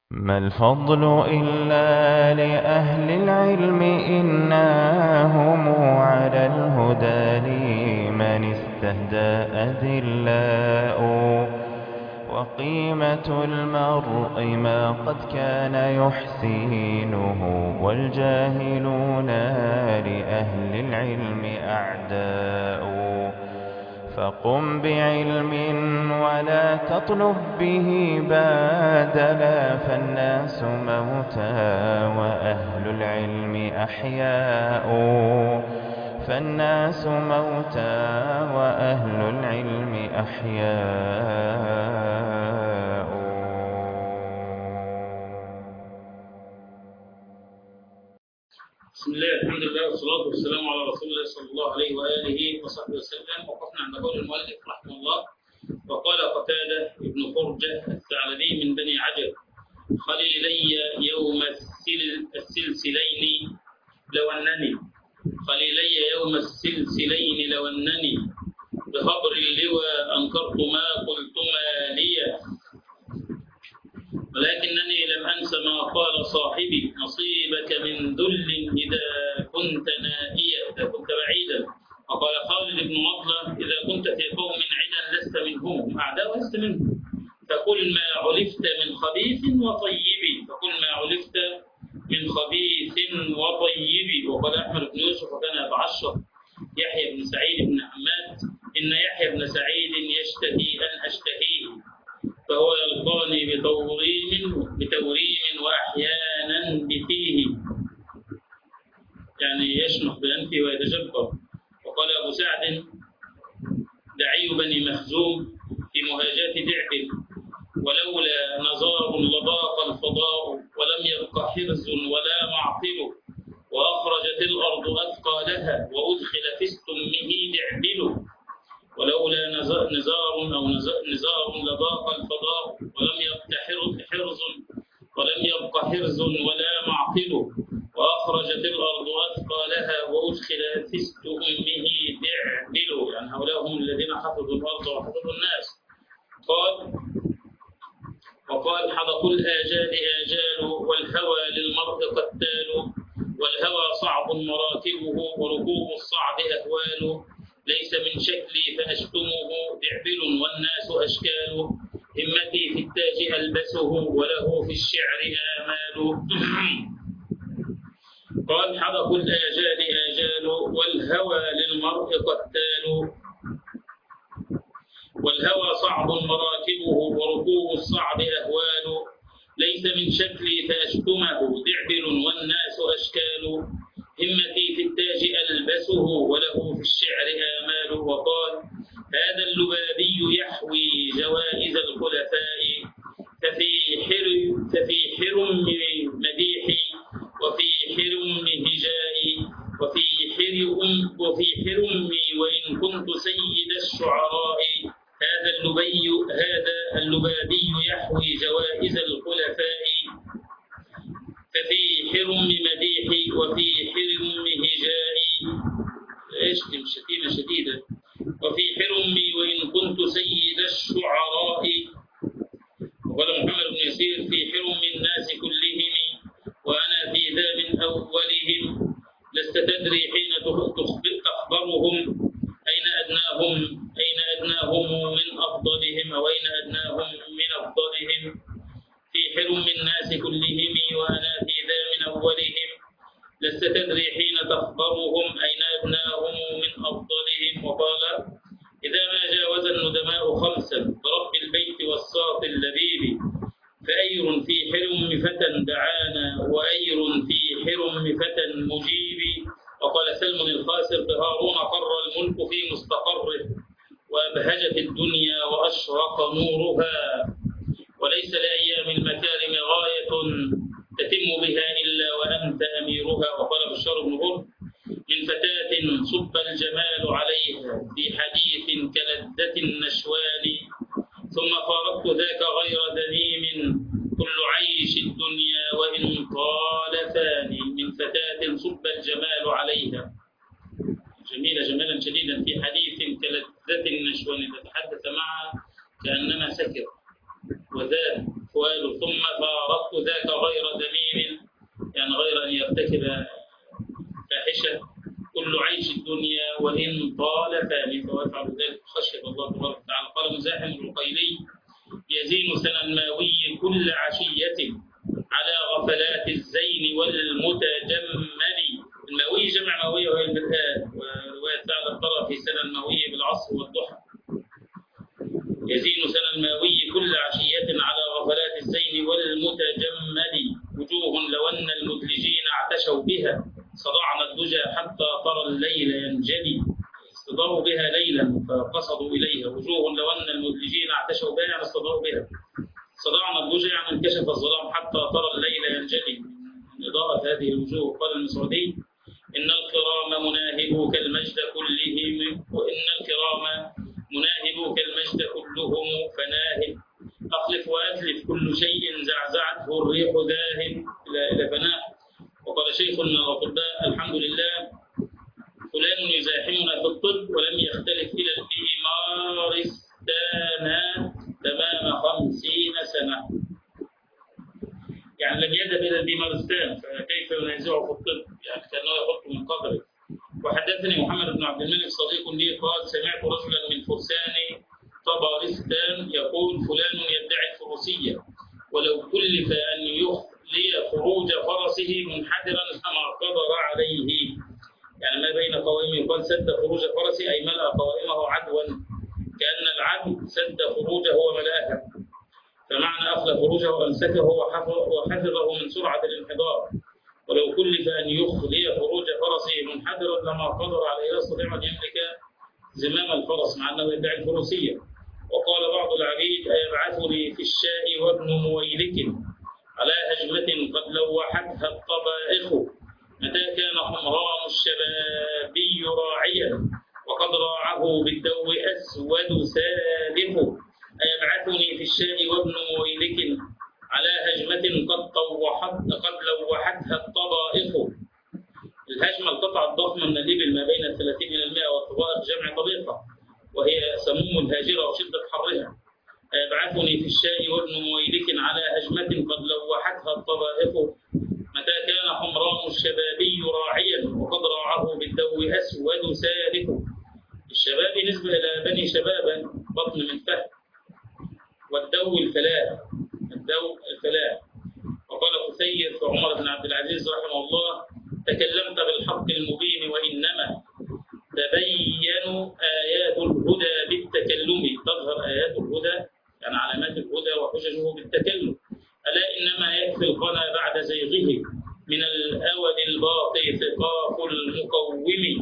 ما الفضل إلا لأهل العلم إنهم على الهدى لمن استهدى أذلاء وقيمة المرء ما قد كان يحسينه والجاهلون لأهل العلم أعداء فقم بعلم ولا تطلب به بادلا فالناس موتى وأهل العلم أحياء فالناس موتى وأهل العلم أحياء. بسم الله الحمد لله والصلاة والسلام على رسول الله صلى الله عليه وآله وصحبه وسلم. وقفنا عند قول المؤلف رحمه الله: وقال قتادة ابن فرجة الثعلبي من بني عجب: خليلي يوم السلسلين لو أنني بخبر اللوى أنكرت ما قلتما لي، ولكنني لم أنس ما قال صاحبي: نصيبك من ذل إذا كنت نائيا، إذا كنت بعيدا. وقال خالد بن مطلة: إذا كنت في قوم عدا لست منهم، هم أعداء ولست منهم، فكل ما علفت من خبيث وطيب، وقال أحمد بن يوسف وكان يتعشر يحيى بن سعيد بن حماد: إن يحيى بن سعيد يشتهي أن أشتهيه، فهو يلقاني بتوريم وأحيانا بفيه، يعني يشنح بأنفه ويتجبر. وقال أبو سعد: دعي بني مخزوم في مهاجاة دعبل: ولولا نزار لضاق الفضاء ولم يبق حرز ولا معقل، وأخرجت الأرض أثقالها وأدخل في استمه دعبل. ولولا نزار لضاق الفضاء ولم يبق حرز ولا معقل، وأخرجت الأرض أثقالها وأدخل في استمه دعبل، يعني هؤلاء هم الذين حفظوا الأرض وحفظوا الناس. وقال: حدق الآجال آجال والهوى للمرء قتال، والهوى صعب مراكبه وركوب الصعب أهوال، ليس من شكلي فأشتمه دعبل والناس أشكال، همتي في التاج ألبسه وله في الشعر آمال. قال: حدق الآجال آجال والهوى للمرء قتال، والهوى صعب مراكبه وركوب الصعب أهوال، ليس من شكلي فأشتمه دعبل والناس أشكال، همتي في التاج ألبسه وله في الشعر آمال. وقال: هذا اللبابي يحوي جوائز الخلفاء، ففي حرم مديحي وفي حرم هجائي وفي حرمي وإن كنت سيد الشعراء. هذا اللبابي يحوي جوائز الخلفاء، ففي حرم مديحي وفي حرم هجائي، اشتم شتيمة شديدة، وفي حرمي وإن كنت سيد الشعراء. وقال محمد بن يسير: في حرم الناس كلهم وأنا في ذا من أولهم، لست تدري حين تخبرهم أين أدناهم من أفضلهم، أو أين أدناهم من أفضلهم. في حرم الناس كلهم وأنا في ذا من أولهم، لست تدري حين تخبرهم أين أدناهم من أفضلهم. وقال: إذا ما جاوز الندماء خمسا برب البيت والساط اللبيب، فأير في حرم فتى دعانا وأير في حرم فتى مجيب. وقال سلم الخاسر: بهارون قر الملك في مستقره، وأبهجت الدنيا وأشرق نورها، وليس لأيام المكارم غاية تتم بها إلا وأنت أميرها. وقال بشار بن برد: من فتاة صب الجمال عليها في حديث كلذة النشوان، ثم فارقت ذاك غير ذميم، كل عيش الدنيا وإن طال ثاني. من فتاة صب الجمال عليها، جميلة جمالا شديدا، في حديث كلذة النشوان، تتحدث معها كأنما سكر وذاب فؤاد، ثم فارقت وإن طال فاني، ويفعل ذلك خشية الله تبارك وتعالى. قال مزاحم العقيلي: يزين سنى الماوي كل عشية على غفلات الزين والمتجمل. الماوي جمع ماوية وهي المرآة، ورواية ثعلب ترى في سنى الماوي بالعصر والضحى. يزين سنى الماوي كل عشية على غفلات الزين والمتجمل، وجوه لو أن المدلجين اعتشوا بها صدعنا الدجى حتى ترى الليل ينجلي. استضاءوا بها ليلا فقصدوا إليها. وجوه لو أن المدلجين اعتشوا بها يعني استضاءوا بها. صدعنا الدجى يعني انكشف الظلام حتى ترى الليل ينجلي. من إضاءة هذه الوجوه قال المسعودي: إن الكرام مناهبوا كالمجد كلهم، وإن الكرام مناهبوا كالمجد كلهم فناهب. أخلف وأتلف كل شيء زعزعته الريح ذاهب إلى فناء. وقال شيخ من الأطباء: الحمد لله فلان يزاحمنا في الطب ولم يختلف إلى الإيمار استانا تمام 50 سنة. يعني لم يذهب إلى البيمارستان، فكيف ينازعه في الطب؟ يعني كأنه يحط من قدره. وحدثني محمد بن عبد الملك صديق لي قال: سمعت رجلا من فرسان طبرستان يقول: فلان يدعي الفروسية ولو كلف أن يخلي فروج فرسه منحدرا أما قدر عليه. يعني ما بين قوائمه يقال سد فروج فرسه أي ملأ قوائمه عدوا، كأن العدو سد فروجه وملأها. فمعنى أخلى فروجه وأمسكه وحفظه من سرعة الانحدار. ولو كلف أن يخلي فروج فرسه منحدرا لما قدر عليه، يستطيع أن يملك زمام الفرس مع أنه يدعي الفروسية. وقال بعض العبيد: أيبعثني في الشاء وابن مويلك على هجمة قد لوحتها الطبائخ، متى كان حمران الشبابي راعيا وقد راعه بالدو أسود سالف. أيبعثني في الشاء وابن مويلك على هجمة قد لوحتها الطبائخ. الهجمة القطعة الضخمة من الإبل ما بين 30 إلى 100، والطبائخ جمع طبيخة وهي سموم الهاجرة وشدة حرها. يبعثني في الشاء وابن مويلك على هجمة قد لوحتها الطبائخ، متى كان حمران الشبابي راعيا وقد راعه بالدو أسود سالف. الشباب نسبة إلى بني شبابا بطن من فهد، والدو الفلاح. وقال كثير في عمر بن عبد العزيز رحمه الله: تكلمت بالحق المبين وإنما تبين آيات الهدى بالتكلم. تظهر آيات الهدى يعني علامات الهدى وحججه بالتكلم. ألا إنما يكفي القنا بعد زيغه من الأود الباقي ثقاف المقوم.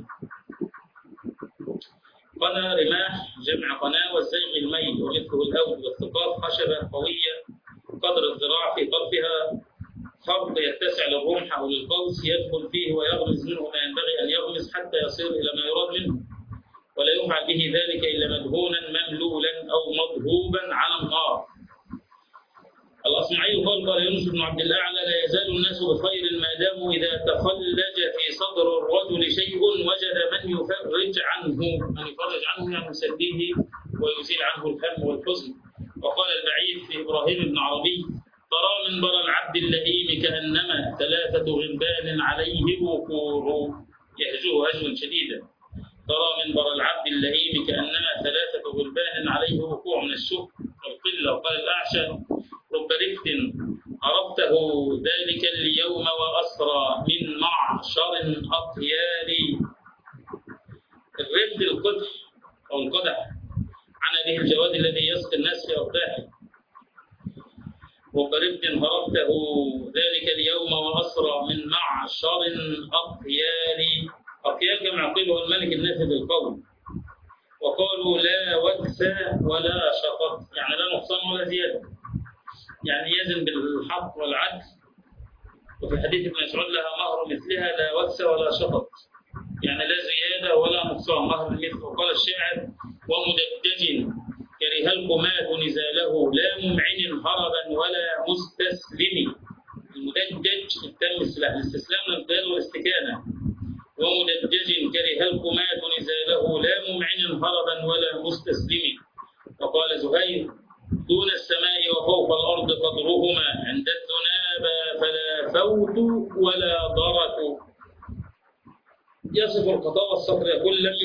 قنا رماح جمع قناة، والزيغ الميل ومثله الأود، والثقاف خشبة قوية قدر الذراع في طرفها، خرق يتسع للرمح أو للقوس يدخل فيه ويغمز منه ما ينبغي أن يغمز حتى يصير إلى ما يراد منه، ولا يفعل به ذلك إلا مدهونا مملولا أو مضروبا على النار. الأصمعي قال يونس بن عبد الأعلى: لا يزال الناس بخير ما داموا إذا تخلج في صدر الرجل شيء وجد من يفرج عنه يعني يسليه ويزيل عنه الهم والحزن. وقال البعيد في إبراهيم بن عربي: ترى منبر العبد اللئيم كأنما 3 غربان عليه وقور. يهجوه هجوا شديدا. ترى منبر العبد اللئيم كأنما 3 غربان عليه وقوع من الشهر والقلة. وقال الأعشى: رب رفد عرفته ذلك اليوم وأسرى من معشر أطيار. الرفد القدح أو القدح عن به الجواد الذي يسقي الناس في أقداحه. رب رفد عرفته ذلك اليوم وأسرى من معشر أطيار. أطيار جمع قيل هو الملك النافذ القوي. وقالوا: لا وكس ولا شطط، يعني لا نقصان ولا زيادة، يعني يزن بالحق والعدل. وفي حديث ابن مسعود: لها مهر مثلها لا وكس ولا شطط، يعني لا زيادة ولا نقصان، مهر مثله. وقال الشاعر: ومدجج كره القماه نزاله لا ممعن هربا ولا مستسلم. المدجج التم الاستسلام للقياد والاستكانة. ومدجج كره القماه نزاله لا ممعن هربا ولا مستسلم. وقال زهير: دون السماء وفوق الأرض قدرهما عند الذناب فلا فوت ولا ضرك. يصف القطاع والصقر يقول لم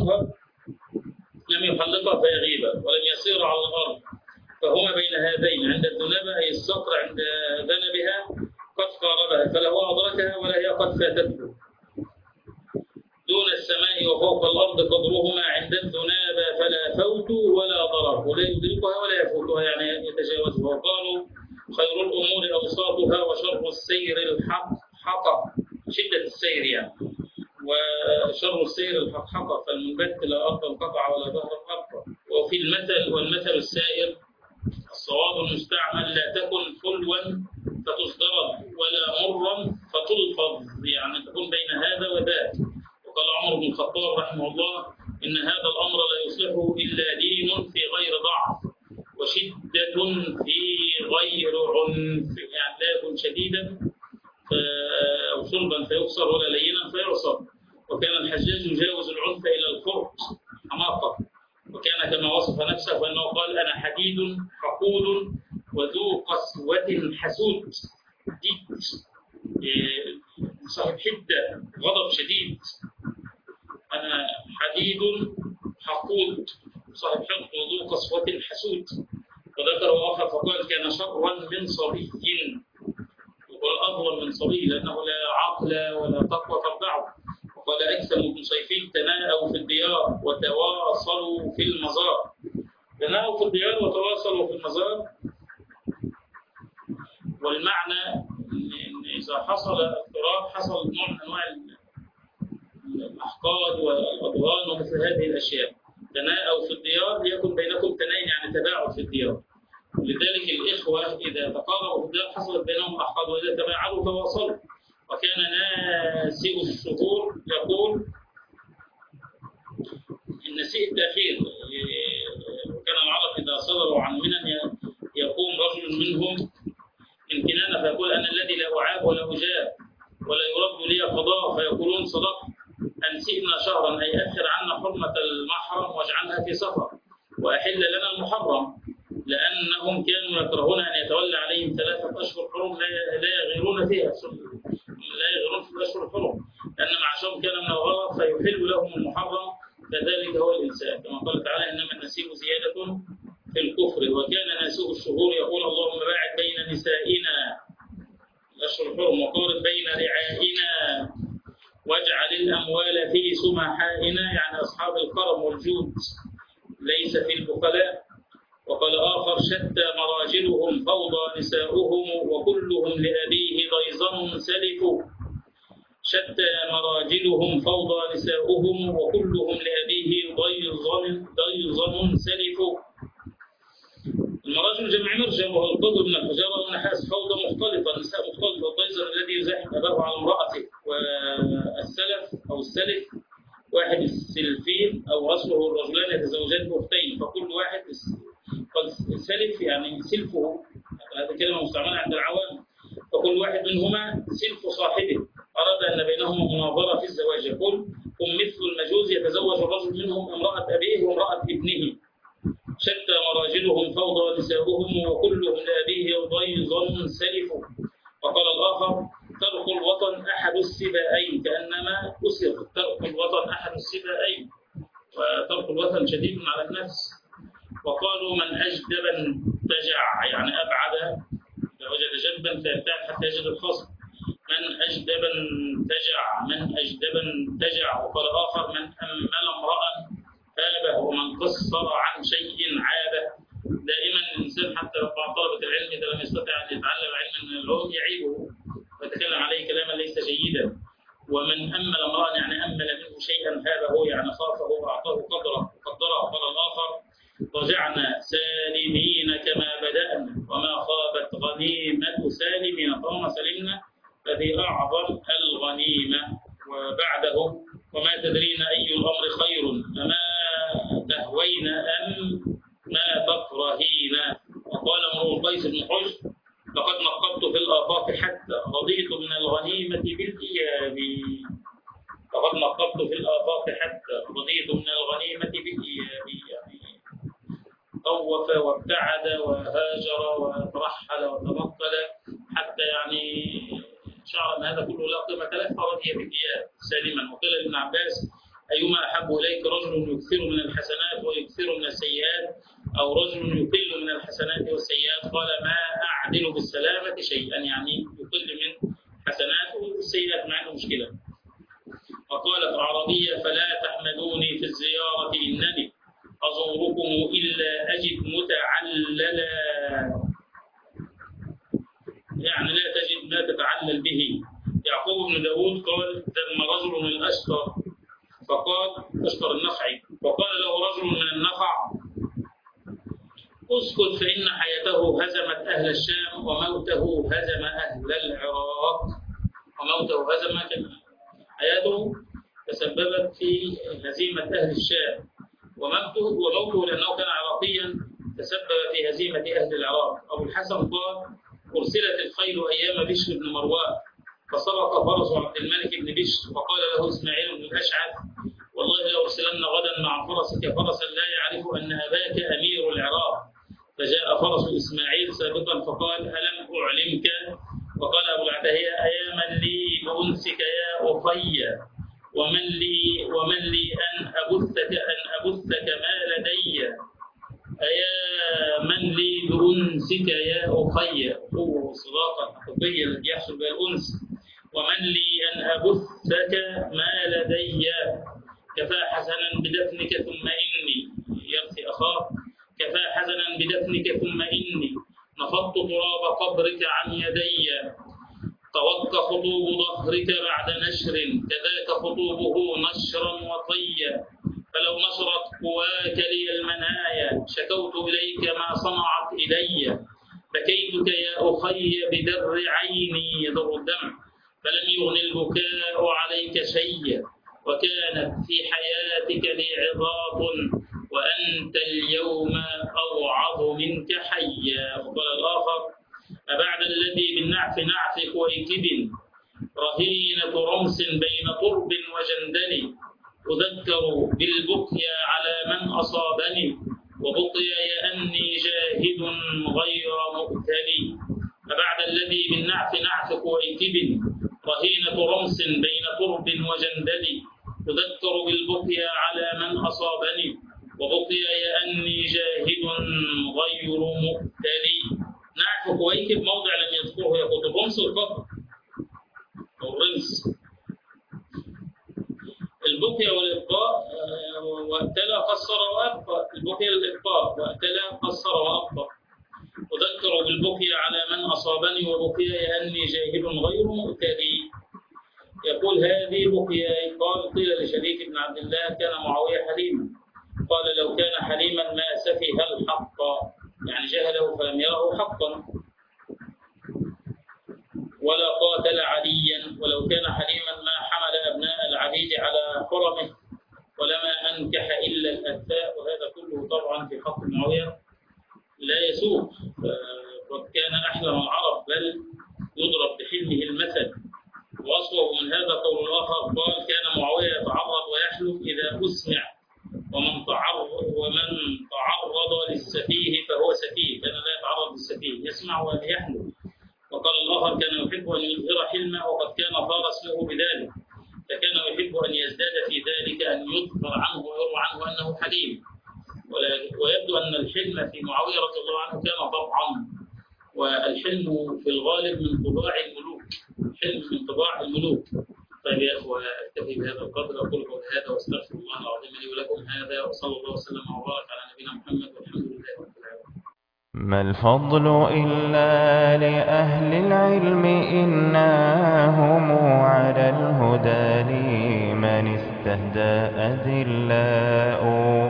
يحلقها فهي غيبة، ولم يسير على الأرض فهما بين هذين، عند الذنابة أي الصقر عند ذنبها قد قاربها فلا هو أدركها ولا هي قد فاتته. دون السماء وفوق الأرض قدرهما عند الذنابة فلا فوت ولا ضرر، ولا يدركها ولا يفوتها يعني يتجاوزها. وقالوا خير الأمور أوساطها وشر السير الحقحقة، شدة السير يعني، وشر السير الحقحقة، فالمنبت لا أرض القطع ولا ظهر القطع. وفي المثل والمثل السائر الصواب المستعمل لا تكن حلوا فتصدر ولا مرا فتلفظ، يعني تكون بين هذا وذاك. وقال عمر بن الخطاب رحمه الله إن هذا الأمر لا يصلحه إلا دين في غير ضعف وشدة في غير عنف، يعني لا يكن شديدا أو صلبا فيكسر ولا لينا فيعصر. وكان الحجاج يجاوز العنف إلى الفرط حماقة، وكان كما وصف نفسه فإنه قال أنا حديد حقود وذو قسوة حسود، حديد صاحب حدة غضب شديد، أنا حديد حقود صاحب حقد وذو قسوة حسود. وذكر آخر فقال كان شرا من صبي، وقال أظلم من صبي لأنه لا عقل ولا تقوى ترضعه. وقال أكثر بن صيفي تناءوا في الديار وتواصلوا في المزار. تناءوا في الديار وتواصلوا في المزار، والمعنى إن إذا حصل اضطراب حصل نوع من أنواع الأحقاد والأضغان ومثل هذه الأشياء. تناءوا في الديار ليكن بينكم تناين يعني تباعد في الديار. لذلك الإخوة إذا تقاربوا في الديار حصلت بينهم أحقاد، وإذا تباعدوا تواصلوا. وكان ناسئ الشهور يقول النسيء التأخير، وكان العرب إذا صدروا عن منن يقوم رجل منهم من كنانة فيقول أنا الذي لا أعاب ولا أجاب ولا يرد لي قضاء، فيقولون صدقت أنسئنا شهرا أي أخر عنا حرمة المحرم واجعلها في سفر وأحل لنا المحرم، لأنهم كانوا يكرهون أن يتولى عليهم 3 أشهر حرم لا يغيرون فيها، لا يغيرون في الأشهر الحرم، لأن معاشهم كان من الغلط فيحل لهم المحرم، كذلك هو الإنسان كما قال تعالى إنما النسيء زيادة في الكفر. وكان ناسئ الشهور يقول اللهم باعد بين نسائنا الأشهر الحرم وقارب بين رعائنا واجعل الأموال في سمحائنا، يعني أصحاب الكرم والجود ليس في البخلاء. وقال آخر شتى مراجلهم فوضى نساؤهم وكلهم لأبيه ضيزن سلف، شتى مراجلهم فوضى نساؤهم وكلهم لأبيه ضيزن سلف. المراجل جمع مرجل وهو القدر من الحجارة والنحاس، فوضى مختلطة، النساء مختلطة، والضيزن الذي يزاحم أباه على امرأته. والسلف أو السلف واحد السلفين أو أصله الرجلان يتزوجان بأختين، فكل واحد سلف يعني سلفه، هذه كلمة مستعملة عند العوام، فكل واحد منهما سلف صاحبه، أراد أن بينهما مناظرة في الزواج. يقول هم مثل المجوز يتزوج الرجل منهم امرأة أبيه وامرأة ابنه، شتى مراجلهم فوضى نساؤهم وكلهم لأبيه ضيزن سلف. وقال الآخر ترك الوطن أحد السبائين، كأنما أسر، ترك الوطن أحد السبائين، وترك الوطن شديد على النفس. وقالوا من أجدبا تجع، يعني أبعد، إذا وجد جدبا فيبتعد حتى يجد الخصم، من أجدبا تجع، من أجدبا تجع. وقال آخر من أمل امرأ هابه ومن قصر عن شيء عابه. دائما الإنسان حتى بعض طلبة العلم إذا لم يستطع أن يتعلم علما من العلوم يعيبه ويتكلم عليه كلاما ليس جيدا. ومن أمل امرأ يعني أمل منه شيئا هابه، يعني خافه وأعطاه قدره. قال الآخر رجعنا سالمين كما بدأنا وما خابت غنيمة سالمين، طالما سلمنا فذي أعظم الغنيمة. وبعده وما تدرين أي الأمر خير أما تهوين أم ما تكرهين. وقال امرؤ القيس بن حجر لقد نقبت في الآفاق حتى رضيت من الغنيمة بالإياب، لقد نقبت في الآفاق حتى رضيت من الغنيمة بالإياب، يعني طوف وابتعد وهاجر وترحل وتنقل حتى يعني شعر أن هذا كله لا قيمة له فرضي بالإياه سالما. وقيل لابن عباس: أيما أحب إليك رجل يكثر من الحسنات ويكثر من السيئات أو رجل يقل من الحسنات والسيئات؟ قال: ما أعدل بالسلامة شيئا، يعني يقل من حسناته والسيئات مع أنه مشكلة. وقالت أعرابية: فلا تحمدوني في الزيارة إنني أزوركم إلا أجد متعللا، يعني لا تجد ما تتعلل به. يعقوب بن داود قال: ذم رجل الأشتر فقال أشتر النخعي، وقال له رجل من النخع: اسكت فإن حياته هزمت أهل الشام وموته هزم أهل العراق. وموته هزم، حياته تسببت في هزيمة أهل الشام، وموته لأنه كان عراقيا تسبب في هزيمة أهل العراق. أبو الحسن قال: أرسلت الخيل أيام بشر بن مروان فسبق فرس عبد الملك بن بشر فقال له إسماعيل بن الأشعث: والله لأرسلن غدا مع فرسك فرسا لا يعرف أن أباك أمير العراق. فجاء فرس إسماعيل سابقا فقال: ألم أعلمك؟ وقال أبو العتاهية: أيا من لي بأنسك يا أخي، ومن لي أن أبثك ما لدي. أيا من لي بأنسك يا أخي، هو الصداقة الحقيقية التي يحصل بها الأنس. ومن لي أن أبثك ما لدي. كفى حزنا بدفنك ثم إني، يرثي أخاه، كفى حزنا بدفنك ثم إني نفضت تراب قبرك عن يدي. توق خطوب ظهرك بعد نشر، كذاك خطوبه نشرا وطيا. فلو نشرت قواك لي المنايا شكوت إليك ما صنعت إلي. بكيتك يا أخي بدر عيني، يدر الدمع، فلم يغن البكاء عليك شيئا. وكانت في حياتك لي عظات وأنت اليوم أوعظ منك حيا. وقال الآخر: أبعد الذي بالنعف نعف كويكب رهينة رمس بين ترب وجندل. أذكر بالبقيا على من أصابني وبقياي أني جاهد غير مؤتلي. أبعد الذي بالنعف نعف كويكب رهينة رمس بين ترب وجندل. أذكر بالبقيا على من أصابني وبقياي أني جاهد غير مؤتلي. نعف كويكب موضع لم يذكره، يقول الرمس والقبر أو الرمس. البقيا والإبقاء، وأتلا قصر وأبقى. البقيا الإبقاء، وأتلا قصر وأبقى. أذكر بالبقيا على من أصابني وبقياي أني جاهد غير مؤتلي. يقول: هذه بقياي. قال: قيل لشريك بن عبد الله: كان معاوية حليما؟ قال: لو كان حليما ما سفه الحق، يعني جهله فلم يره حقا، ولا قاتل عليا. ولو كان حليما ما حمل أبناء العبيد على حرمه، ولما أنكح إلا الأثاء. وهذا كله طبعا في حق معاوية لا يسوق، وقد كان أحلم العرب، بل يضرب بحلمه المثل. وأصوب من هذا قول الآخر قال: كان معاوية يتعرض ويحلف إذا أسمع، ومن تعرض للسفيه فهو سفيه. كان لا يتعرض للسفيه، يسمع ويحلف. وقال الآخر: كان يحب أن يظهر حلمه وقد كان طار اسمه بذلك، فكان يحب أن يزداد في ذلك أن يذكر عنه ويروى عنه أنه حليم. ويبدو أن الحلم في معاوية رضي الله عنه كان طبعا، والحلم في الغالب من طباع الملوك. الحلم من طباع الملوك. طيب يا أخوة، أكتفي بهذا القدر، أقول قولي هذا وأستغفر الله العظيم لي ولكم هذا، وصلى الله وسلم وبارك على نبينا محمد، والحمد لله رب العالمين. ما الفضل إلا لأهل العلم، إنهم على الهدى لمن استهدى أذلاء.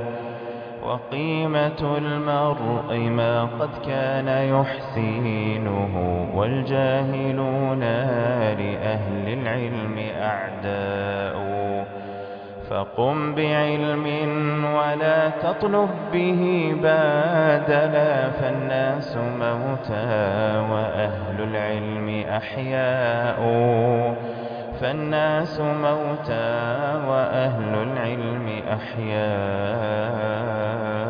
وقيمة المرء ما قد كان يحسينه، والجاهلون لأهل العلم أعداء. فقم بعلم ولا تطلب به بادلا، فالناس موتى وأهل العلم أحياء. فالناس موتى وأهل العلم أحياء.